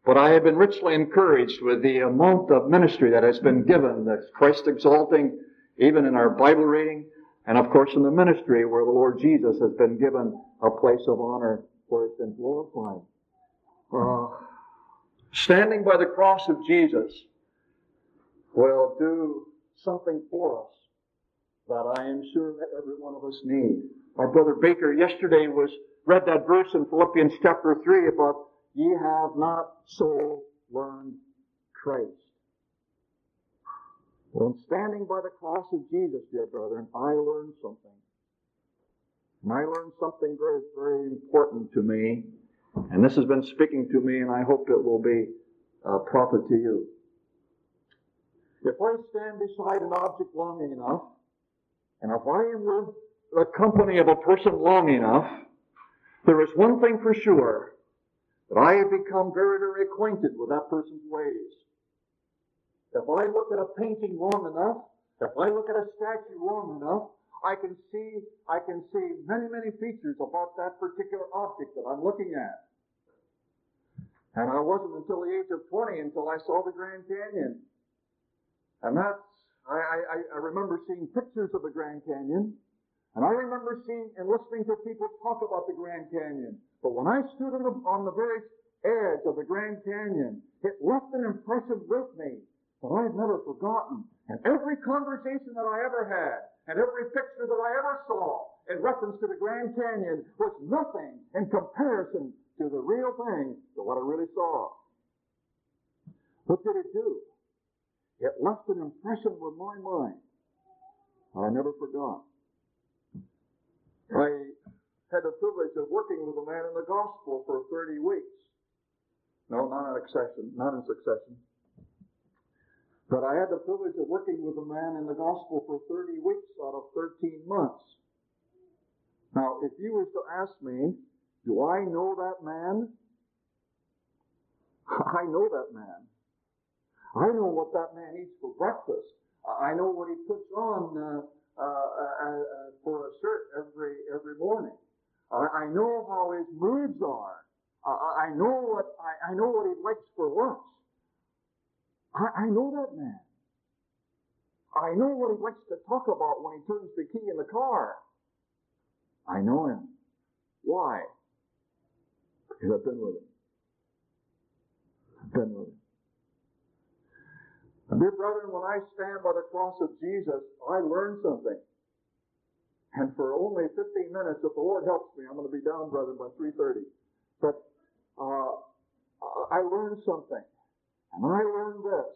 But I have been richly encouraged with the amount of ministry that has been given, that's Christ exalting, even in our Bible reading, and of course in the ministry where the Lord Jesus has been given a place of honor where it's been glorified. Standing by the cross of Jesus will do something for us that I am sure that every one of us need. My brother Baker yesterday read that verse in Philippians chapter 3 about ye have not so learned Christ. Well, standing by the cross of Jesus, dear brethren, I learned something. And I learned something very, very important to me. And this has been speaking to me, and I hope it will be a profit to you. If I stand beside an object long enough, and if I am with the company of a person long enough, there is one thing for sure, that I have become very, very acquainted with that person's ways. If I look at a painting long enough, if I look at a statue long enough, I can see many, many features about that particular object that I'm looking at. And I wasn't until the age of 20 until I saw the Grand Canyon. And I remember seeing pictures of the Grand Canyon, and I remember seeing and listening to people talk about the Grand Canyon. But when I stood on the very edge of the Grand Canyon, it left an impression with me that I've never forgotten. And every conversation that I ever had, and every picture that I ever saw in reference to the Grand Canyon was nothing in comparison to the real thing, to what I really saw. What did it do? It left an impression with my mind that I never forgot. I had the privilege of working with a man in the gospel for 30 weeks. No, not in succession. But I had the privilege of working with a man in the gospel for 30 weeks out of 13 months. Now, if you were to ask me, do I know that man? I know that man. I know what that man eats for breakfast. I know what he puts on for a shirt every morning. I know how his moods are. I know what he likes for lunch. I know that man. I know what he likes to talk about when he turns the key in the car. I know him. Why? Because I've been with him. I've been with him. And dear brethren, when I stand by the cross of Jesus, I learn something. And for only 15 minutes, if the Lord helps me, I'm going to be down, brethren, by 3:30. But I learned something. And I learned this.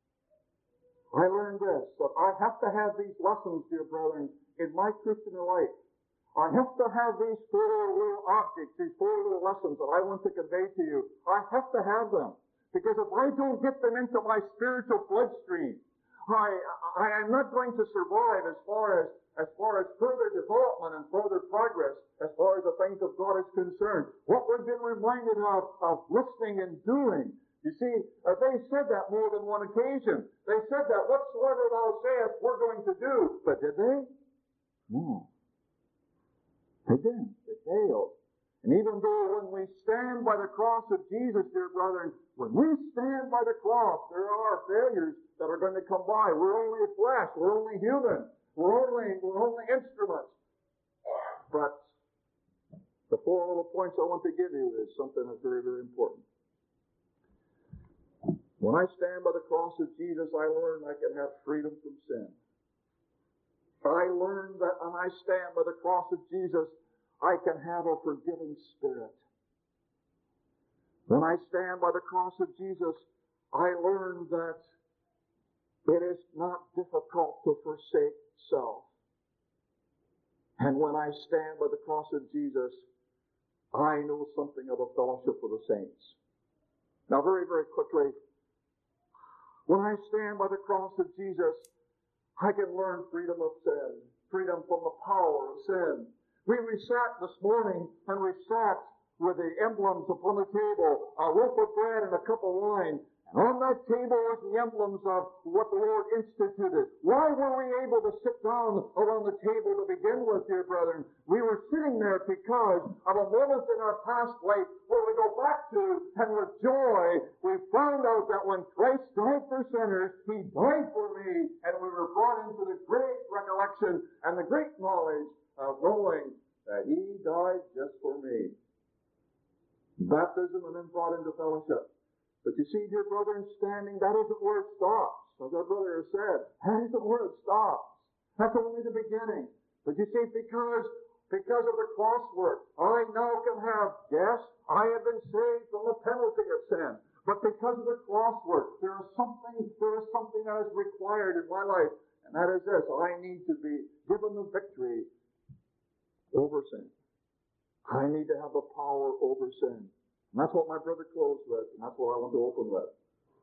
That I have to have these lessons, dear brethren, in my Christian life. I have to have these four little objects, these four little lessons that I want to convey to you. I have to have them. Because if I don't get them into my spiritual bloodstream, I am not going to survive as far as further development and further progress as far as the things of God is concerned. What we've been reminded of listening and doing. You see, they said that more than one occasion. They said that whatsoever thou sayest, we're going to do. But did they? No. They didn't. They failed. And even though when we stand by the cross of Jesus, dear brethren, when we stand by the cross, there are failures that are going to come by. We're only flesh. We're only human. We're only instruments. But the four little points I want to give you is something that's very, very important. When I stand by the cross of Jesus, I learn I can have freedom from sin. I learn that when I stand by the cross of Jesus, I can have a forgiving spirit. When I stand by the cross of Jesus, I learn that it is not difficult to forsake self. And when I stand by the cross of Jesus, I know something of a fellowship with the saints. Now, very, very quickly, when I stand by the cross of Jesus, I can learn freedom of sin, freedom from the power of sin. We sat this morning, and we sat with the emblems upon the table, a loaf of bread and a cup of wine. And on that table was the emblems of what the Lord instituted. Why were we able to sit down around the table to begin with, dear brethren? We were sitting there because of a moment in our past life where we go back to, and with joy, we when Christ died for sinners, He died for me, and we were brought into the great recollection and the great knowledge of knowing that He died just for me. Baptism and then brought into fellowship. But you see, dear brother, in standing, that isn't where it stops. As our brother has said, that isn't where it stops. That's only the beginning. But you see, because of the cross work, I now can have, yes, I have been saved from the penalty of sin. But because of the cross work, there is something that is required in my life. And that is this: I need to be given the victory over sin. I need to have the power over sin. And that's what my brother closed with, and that's what I want to open with.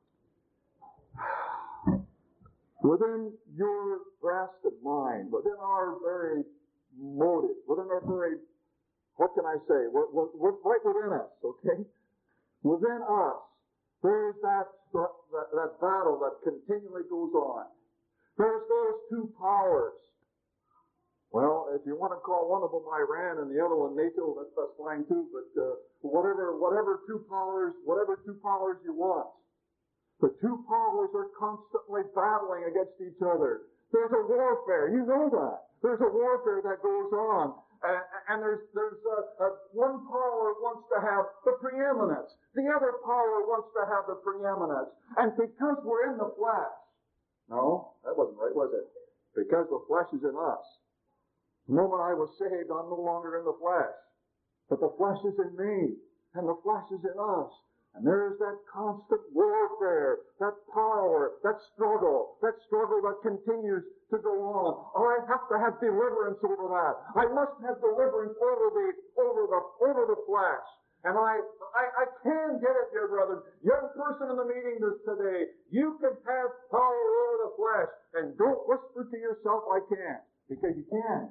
Within your breast and mind, within our very motive, within our very, what can I say, right within us, okay? Within us, there's that battle that continually goes on. There's those two powers. Well, if you want to call one of them Iran and the other one NATO, that's fine too. But whatever two powers you want, the two powers are constantly battling against each other. There's a warfare. You know that. There's a warfare that goes on, and there's one power wants to have the preeminence. The other power wants to have the preeminence, and because we're in the flesh. No, that wasn't right, was it? Because the flesh is in us. The moment I was saved, I'm no longer in the flesh. But the flesh is in me, and the flesh is in us. And there's that constant warfare, that power, that struggle that continues to go on. I have to have deliverance over that. I must have deliverance over the flesh. And I can get it, dear brother. Young person in the meeting today, you can have power over the flesh. And don't whisper to yourself, I can't. Because you can.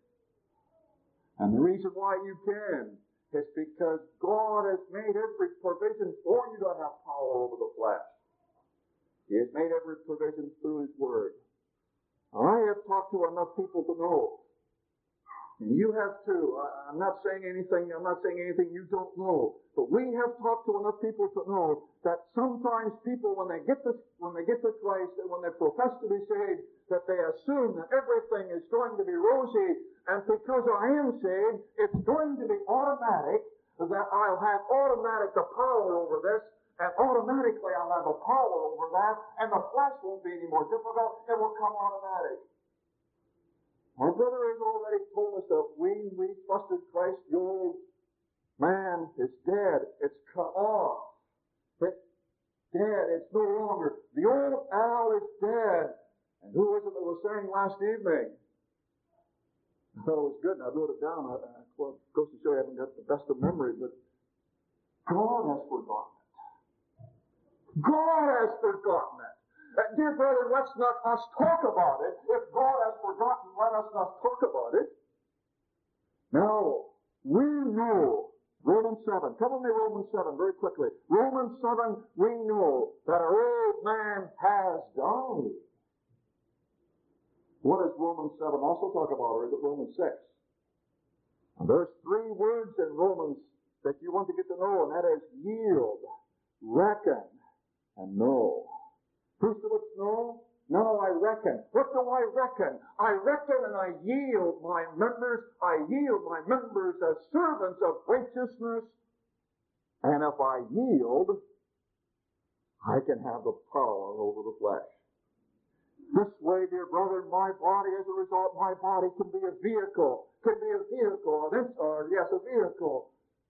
And the reason why you can is because God has made every provision for you to have power over the flesh. He has made every provision through His Word. I have talked to enough people to know, and you have too. I'm not saying anything you don't know, but we have talked to enough people to know that sometimes people, when they get to Christ and when they profess to be saved, that they assume that everything is going to be rosy, and because I am saved, it's going to be automatic, that I'll have the power over this, and automatically I'll have the power over that, and the flesh won't be any more difficult, it will come automatic. My brother has already told us that when we trusted Christ, the old man is dead. It's cut off. It's dead. It's no longer. The old Al is dead. And who was it that was saying last evening? I thought it was good, and I wrote it down. It goes to show I haven't got the best of memory, but God has forgotten it. God has forgotten it. Dear brother, let's not us talk about it. If God has forgotten, let us not talk about it. Now, we know, Romans 7. Come with me, Romans 7, very quickly. Romans 7, we know that our old man has died. What does Romans 7 also talk about, or is it Romans 6? And there's three words in Romans that you want to get to know, and that is yield, reckon, and know. First of what's know? Now I reckon. What do I reckon? I reckon and I yield my members. I yield my members as servants of righteousness. And if I yield, I can have the power over the flesh. This way, dear brother, my body, as a result, my body can be a vehicle. A vehicle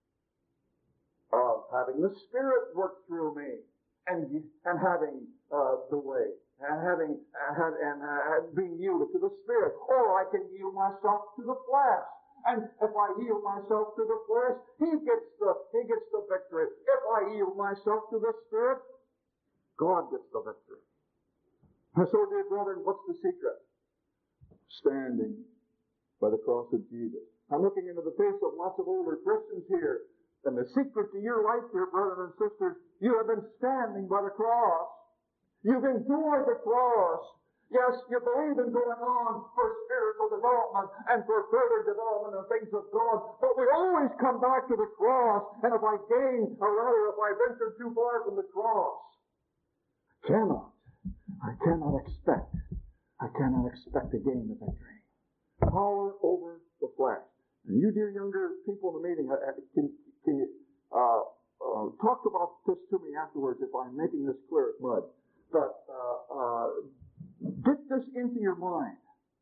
of having the Spirit work through me and having the way and being yielded to the Spirit. Or I can yield myself to the flesh. And if I yield myself to the flesh, He gets the victory. If I yield myself to the Spirit, God gets the victory. And so, dear brethren, what's the secret? Standing by the cross of Jesus. I'm looking into the face of lots of older Christians here. And the secret to your life, dear brothers and sisters, you have been standing by the cross. You've endured the cross. Yes, you believe in going on for spiritual development and for further development of things of God, but we always come back to the cross, and if I venture too far from the cross, I cannot expect to gain the victory. Power over the flesh. And you dear younger people in the meeting, can you talk about this to me afterwards if I'm making this clear as mud. But get this into your mind.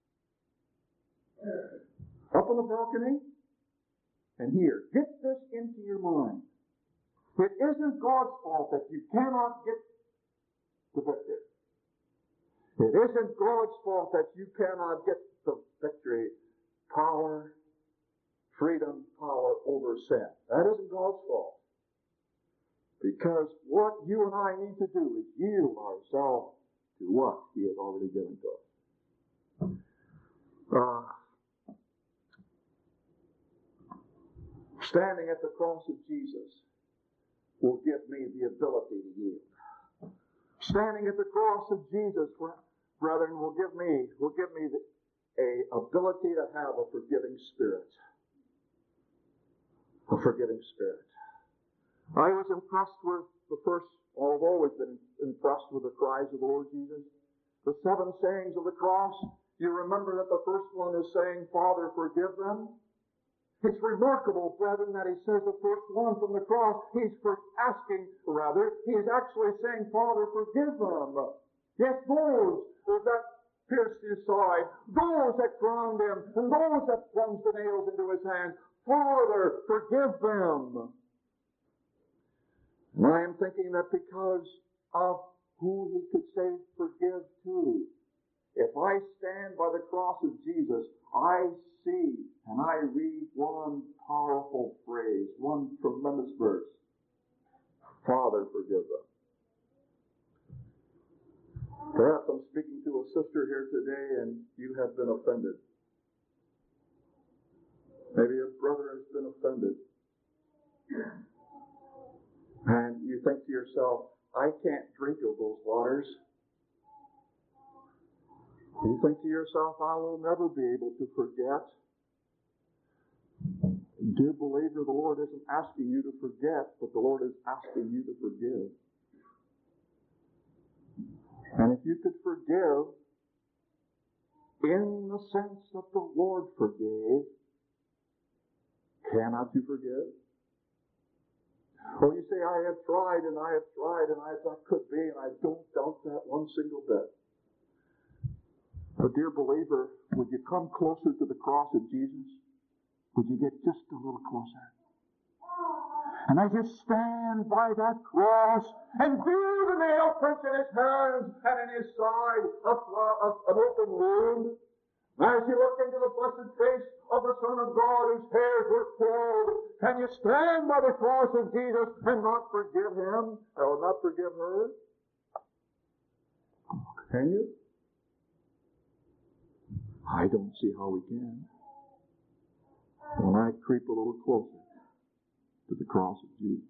Up on the balcony and here. Get this into your mind. It isn't God's fault that you cannot get the victory. It isn't God's fault that you cannot get the victory. Power, freedom, power over sin. That isn't God's fault. Because what you and I need to do is yield ourselves to what He has already given to us. Standing at the cross of Jesus will give me the ability to yield. Standing at the cross of Jesus, brethren, will give me the ability to have a forgiving spirit. A forgiving spirit. I was impressed with I've always been impressed with the cries of the Lord Jesus. The 7 sayings of the cross, you remember that the first one is saying, Father, forgive them. It's remarkable, brethren, that he says the first one from the cross. He's actually saying, Father, forgive them. Yes, those that pierced his side, those that crowned him, and those that plunged the nails into his hands. Father, forgive them. And I am thinking that because of who he could say forgive to, if I stand by the cross of Jesus, I see and I read one powerful phrase, one tremendous verse. Father, forgive them. Perhaps I'm speaking to a sister here today and you have been offended. Maybe a brother has been offended. And you think to yourself, I can't drink of those waters. You think to yourself, I will never be able to forget. Dear believer, the Lord isn't asking you to forget, but the Lord is asking you to forgive. And if you could forgive in the sense that the Lord forgave, cannot you forgive? Oh, you say, I have tried and I that could be, and I don't doubt that one single bit. But dear believer, would you come closer to the cross of Jesus? Would you get just a little closer? And as you stand by that cross and view the nail prints in his hands and in his side, an open wound, as you look into the blessed face of the Son of God whose hairs were curled, can you stand by the cross of Jesus and not forgive him or not forgive her? Can you? I don't see how we can. When I creep a little closer to the cross of Jesus.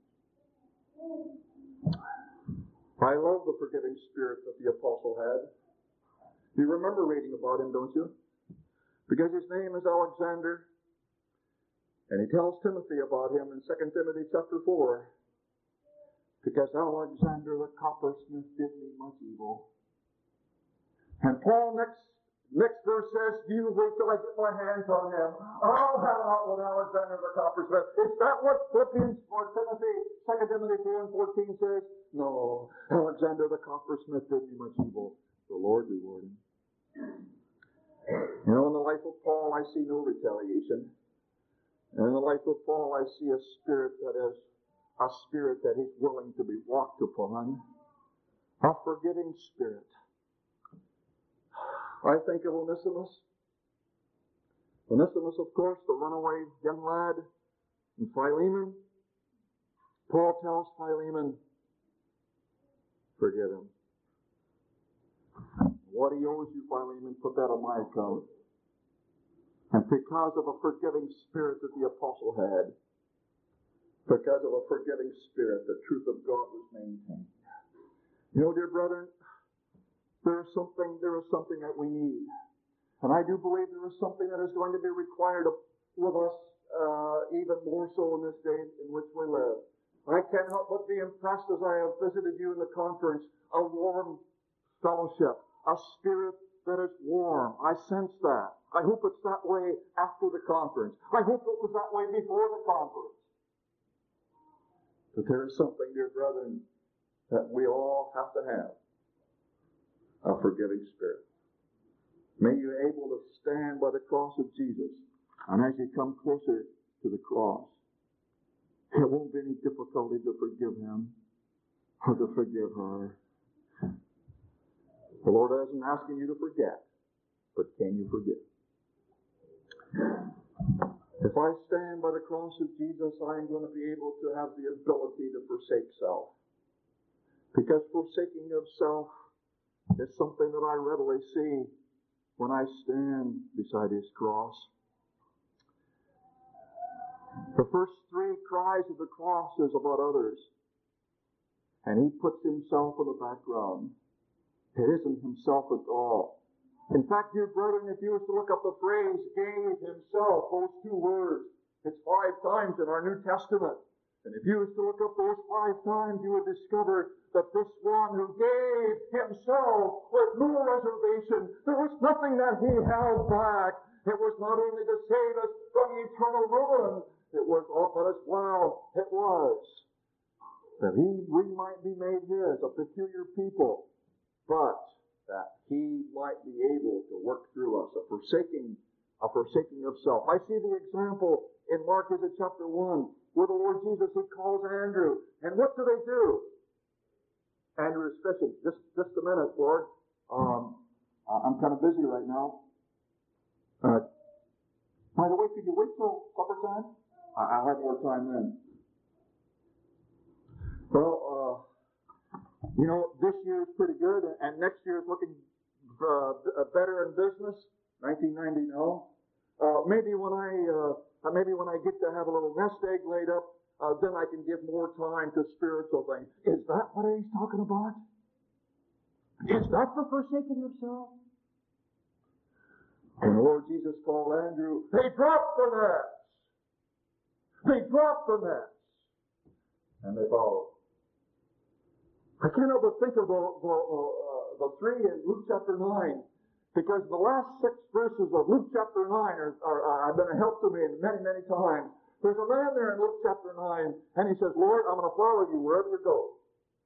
I love the forgiving spirit that the apostle had. You remember reading about him, don't you? Because his name is Alexander. And he tells Timothy about him in 2 Timothy chapter 4. Because Alexander the coppersmith did me much evil. And Paul next verse says, you wait till I get my hands on him. I'll have out with Alexander the coppersmith. Is that what Philippians or 2 Timothy 4 and 14 says? No. Alexander the coppersmith did me much evil. The Lord reward him. You know, in the life of Paul, I see no retaliation. And in the life of Paul, I see a spirit that is willing to be walked upon. A forgiving spirit. I think of Onesimus. Onesimus, of course, the runaway young lad, and Philemon. Paul tells Philemon, forgive him. What he owes you, Philemon, put that on my account. And because of a forgiving spirit that the apostle had, because of a forgiving spirit, the truth of God was maintained. You know, dear brethren, there is something that we need. And I do believe there is something that is going to be required with us even more so in this day in which we live. I can't help but be impressed as I have visited you in the conference. A warm fellowship, a spirit that is warm. I sense that. I hope it's that way after the conference. I hope it was that way before the conference. But there is something, dear brethren, that we all have to have. A forgiving spirit. May you be able to stand by the cross of Jesus. And as you come closer to the cross, it won't be any difficulty to forgive him or to forgive her. The Lord isn't asking you to forget, but can you forgive? If I stand by the cross of Jesus, I am going to be able to have the ability to forsake self. Because forsaking of self is something that I readily see when I stand beside his cross. The first three cries of the cross is about others. And he puts himself in the background. It isn't himself at all. In fact, dear brethren, if you were to look up the phrase, gave himself, those two words, it's 5 times in our New Testament. And if you were to look up those 5 times, you would discover that this one who gave himself with no reservation, there was nothing that he held back. It was not only to save us from eternal ruin, it was, but as well, it was that we might be made his, a peculiar people, but that he might be able to work through us, a forsaking of self. I see the example in Mark chapter 1, where the Lord Jesus, he calls Andrew. And what do they do? Andrew is fishing. Just a minute, Lord. I'm kind of busy right now. By the way, could you wait till supper time? I'll have more time then. Well, this year is pretty good, and next year is looking better in business. 1990 now. Maybe when I get to have a little nest egg laid up, then I can give more time to spiritual things. Is that what he's talking about? Is that the forsaking yourself? And the Lord Jesus called Andrew, they dropped the nets. They dropped the nets. And they followed. I can't help but think of the 3 in Luke chapter 9, because the last 6 verses of Luke chapter 9 have been a help to me many, many times. There's a man there in Luke chapter 9, and he says, Lord, I'm going to follow you wherever you go.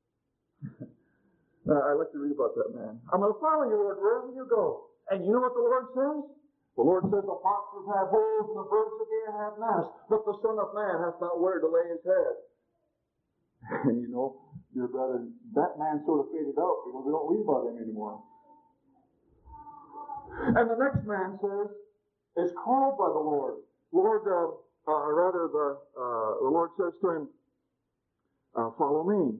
I like to read about that man. I'm going to follow you, Lord, wherever you go. And you know what the Lord says? The Lord says, the foxes have holes and the birds of the air have nests, but the Son of Man hath not where to lay his head. And dear brother, that man sort of faded out because we don't read about him anymore. And the next man is called by the Lord. The Lord says to him, follow me.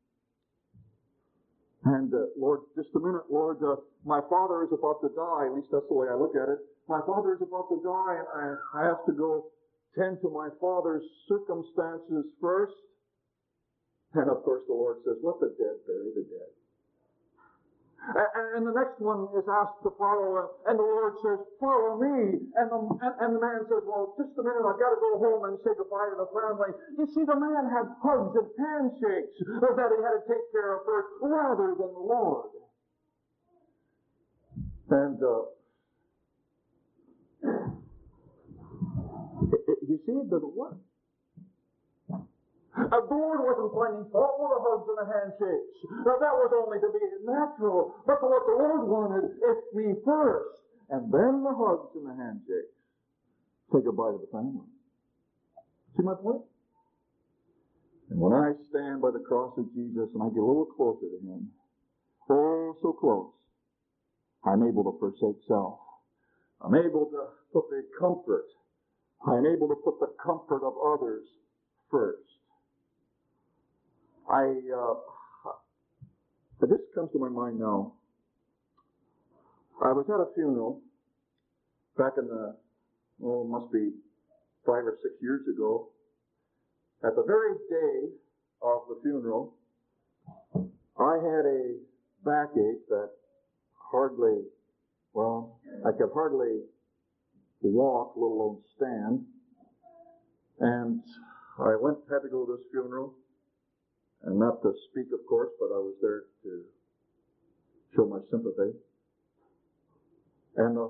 And Lord, just a minute, Lord, my father is about to die. At least that's the way I look at it. My father is about to die, and I have to go tend to my father's circumstances first. And of course the Lord says, let the dead bury the dead. And the next one is asked to follow, and the Lord says, follow me. And the man says, well, just a minute, I've got to go home and say goodbye to the family. You see, the man had hugs and handshakes that he had to take care of first, rather than the Lord. And you see, it doesn't work. The Lord wasn't finding fault with the hugs and the handshakes. Now, that was only to be natural. But what the Lord wanted is me first, and then the hugs and the handshakes. Say goodbye to the family. See my point? And when I stand by the cross of Jesus and I get a little closer to him, oh, so close, I'm able to forsake self. I'm able to put the comfort. I'm able to put the comfort of others first. This comes to my mind now. I was at a funeral back in must be 5 or 6 years ago. At the very day of the funeral, I had a backache that I could hardly walk, let alone stand. And I had to go to this funeral. And not to speak, of course, but I was there to show my sympathy. And the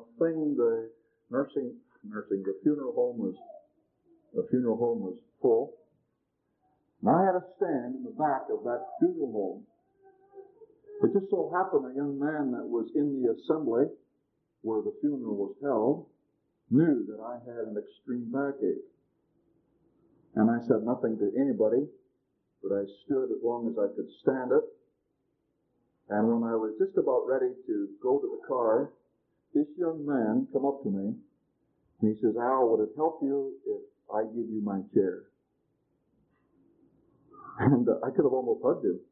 funeral home was full. And I had to stand in the back of that funeral home. It just so happened a young man that was in the assembly where the funeral was held knew that I had an extreme backache. And I said nothing to anybody, but I stood as long as I could stand it. And when I was just about ready to go to the car, this young man come up to me, and he says, "Al, would it help you if I give you my chair?" And I could have almost hugged him.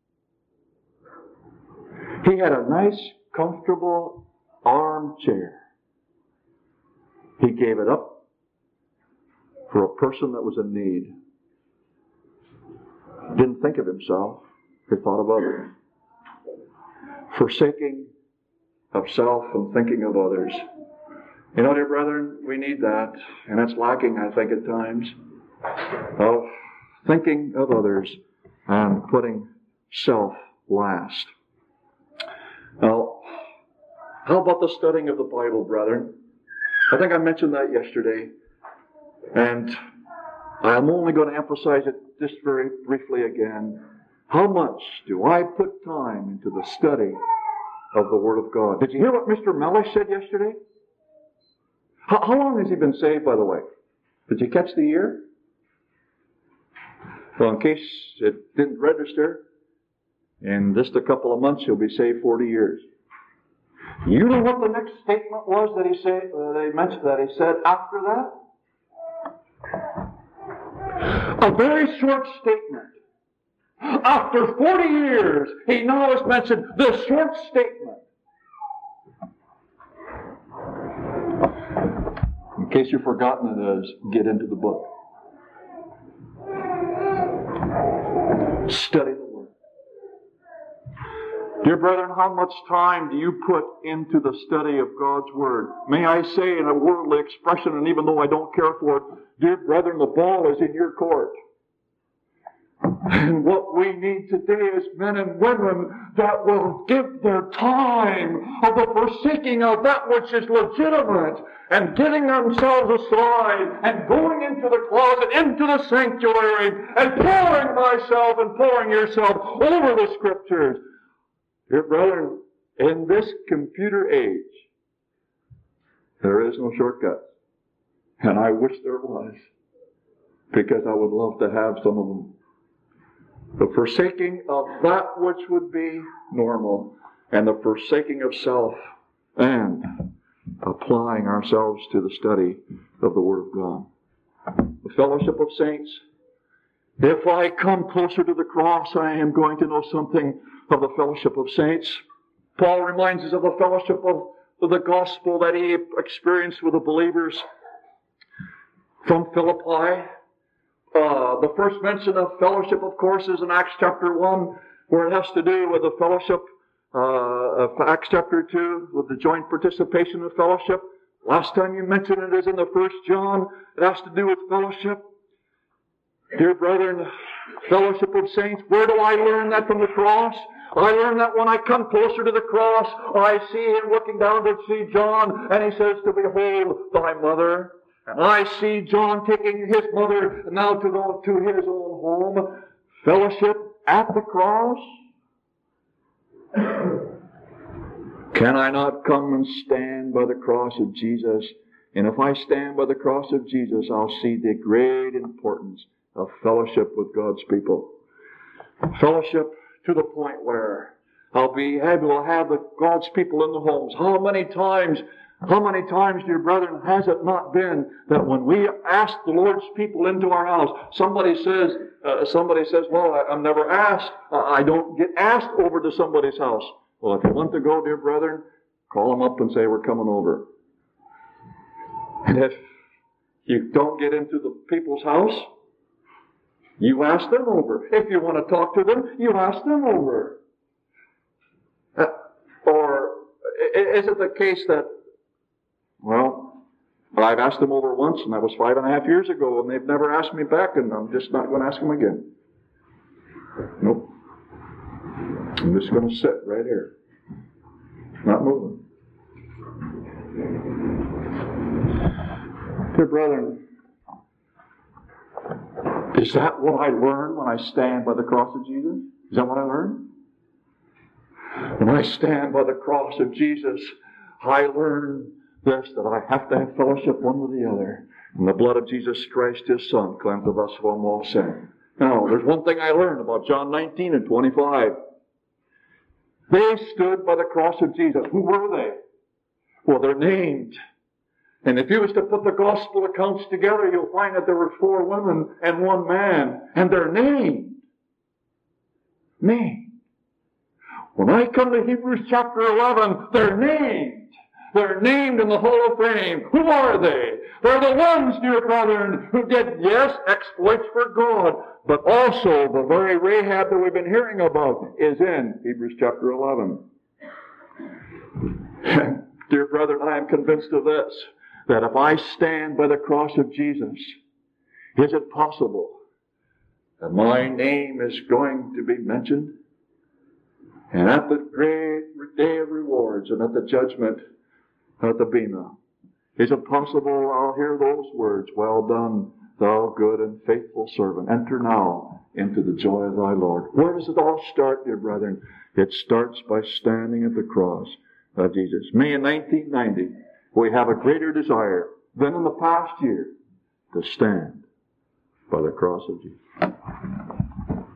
He had a nice, comfortable armchair. He gave it up for a person that was in need. Didn't think of himself. He thought of others. Forsaking of self and thinking of others. You know, dear brethren, we need that. And that's lacking, I think, at times. Of thinking of others and putting self last. Now, how about the studying of the Bible, brethren? I think I mentioned that yesterday. And I'm only going to emphasize it just very briefly again. How much do I put time into the study of the Word of God? Did you hear what Mr. Mellish said yesterday? How long has he been saved, by the way? Did you catch the year? Well, in case it didn't register, in just a couple of months he'll be saved 40 years. You know what the next statement was that he said after that? A very short statement. After 40 years, he now has mentioned this short statement. In case you've forgotten it is, get into the book. Study the Word. Dear brethren, how much time do you put into the study of God's Word? May I say in a worldly expression, and even though I don't care for it, dear brethren, the ball is in your court. And what we need today is men and women that will give their time of the forsaking of that which is legitimate and getting themselves aside and going into the closet, into the sanctuary and pouring myself and pouring yourself over the Scriptures. Dear brethren, in this computer age, there is no shortcut. And I wish there was, because I would love to have some of them. The forsaking of that which would be normal, and the forsaking of self, and applying ourselves to the study of the Word of God. The fellowship of saints. If I come closer to the cross, I am going to know something of the fellowship of saints. Paul reminds us of the fellowship of the gospel that he experienced with the believers from Philippi. The first mention of fellowship, of course, is in Acts chapter 1, where it has to do with the fellowship of Acts chapter 2, with the joint participation of fellowship. Last time you mentioned it is in the 1 John. It has to do with fellowship. Dear brethren, fellowship of saints, where do I learn that from the cross? I learn that when I come closer to the cross, I see him looking down to see John, and he says to behold thy mother. And I see John taking his mother now to his own home. Fellowship at the cross. Can I not come and stand by the cross of Jesus? And if I stand by the cross of Jesus, I'll see the great importance of fellowship with God's people. Fellowship to the point where I'll be able to have God's people in the homes. How many times, dear brethren, has it not been that when we ask the Lord's people into our house, somebody says, well, I'm never asked. I don't get asked over to somebody's house. Well, if you want to go, dear brethren, call them up and say, we're coming over. And if you don't get into the people's house, you ask them over. If you want to talk to them, you ask them over. Or is it the case that, well, I've asked them over once, and that was 5.5 years ago, and they've never asked me back, and I'm just not going to ask them again. Nope. I'm just going to sit right here. Not moving. Dear brethren, is that what I learn when I stand by the cross of Jesus? Is that what I learn? When I stand by the cross of Jesus, I learn this, that I have to have fellowship one with the other. And the blood of Jesus Christ, His Son, cleanseth us from all sin. Now, there's one thing I learned about John 19 and 25. They stood by the cross of Jesus. Who were they? Well, they're named. And if you was to put the gospel accounts together, you'll find that there were 4 women and 1 man. And they're named. Named. When I come to Hebrews chapter 11, they're named. They're named in the Hall of Fame. Who are they? They're the ones, dear brethren, who did, yes, exploits for God, but also the very Rahab that we've been hearing about is in Hebrews chapter 11. Dear brethren, I am convinced of this, that if I stand by the cross of Jesus, is it possible that my name is going to be mentioned? And at the great day of rewards and at the judgment at the Bema, is it possible I'll hear those words, "Well done, thou good and faithful servant. Enter now into the joy of thy Lord." Where does it all start, dear brethren? It starts by standing at the cross of Jesus. May in 1990, we have a greater desire than in the past year to stand by the cross of Jesus.